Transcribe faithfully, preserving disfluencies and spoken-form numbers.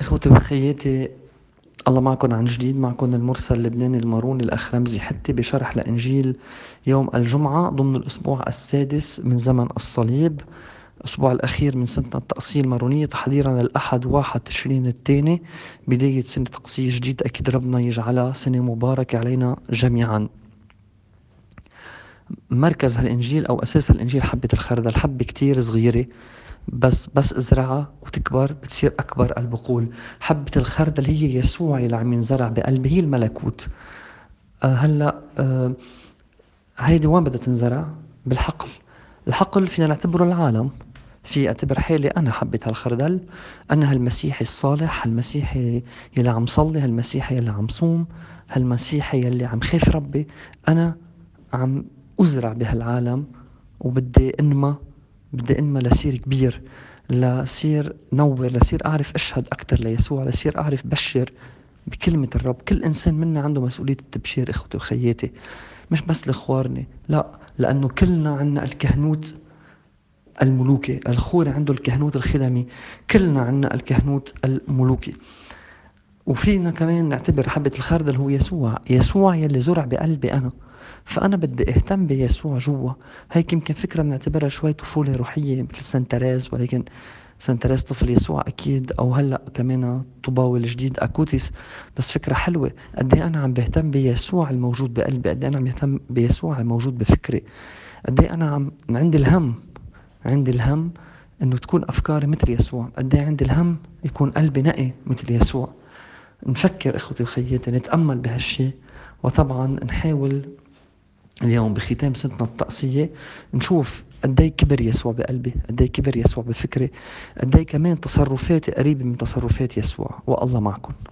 إخوتي وأخياتي، الله معكم عن جديد. معكم المرسل اللبناني الماروني الأخ رمزي حتي بشرح لإنجيل يوم الجمعة ضمن الأسبوع السادس من زمن الصليب، الأسبوع الأخير من سنة التقصية المارونية، تحضيرا للأحد واحد تشرين الثاني، بداية سنة تقصية جديدة. أكيد ربنا يجعلها سنة مباركة علينا جميعا. مركز هالإنجيل أو أساس الإنجيل حبة الخردل، حبة كتير صغيرة، بس بس ازرعها وتكبر بتصير أكبر البقول. حبة الخردل هي يسوع اللي عم ينزرع بقلبي، هي الملكوت. أه هلأ أه هيدي وين بدها تنزرع؟ بالحقل. الحقل فينا نعتبره العالم، في اعتبر حالي أنا حبة هالخردل، أنا هالمسيحي الصالح، هالمسيحي يلي عم صلي، هالمسيحي يلي عم صوم، هالمسيحي يلي عم خاف ربي. أنا عم أزرع بهالعالم وبدي انمى، بدي انمى لصير كبير، لصير نور، لصير أعرف أشهد أكتر ليسوع، لصير أعرف بشر بكلمة الرب. كل إنسان منا عنده مسؤولية التبشير إخوتي وخياتي، مش بس الخوارني، لا، لأنه كلنا عنا الكهنوت الملوكي. الخوري عنده الكهنوت الخدمي، كلنا عنا الكهنوت الملوكي. وفينا كمان نعتبر حبة الخردل هو يسوع، يسوع يلي زرع بقلبي أنا، فأنا بدي أهتم بيسوع جوا. هيك يمكن فكرة بنعتبرها شوي طفولة روحية مثل سانت تريز، ولكن سانت تريز طفل يسوع أكيد، أو هلأ كمان طوباوي الجديد أكوتيس. بس فكرة حلوة، قد إيه أنا عم بهتم بيسوع الموجود بقلبي، قد إيه أنا عم بهتم بيسوع الموجود بفكري، قد إيه أنا عم عندي الهم، عندي الهم إنه تكون أفكاري مثل يسوع، قد إيه عندي الهم يكون قلبي نقي مثل يسوع. نفكر إخوتي وخياتي، نتأمل بهالشي، وطبعا نحاول اليوم بختام سنتنا الطقسية نشوف قدي كبر يسوع بقلبي، قدي كبر يسوع بفكري، قدي كمان تصرفاتي قريبة من تصرفات يسوع. والله معكم.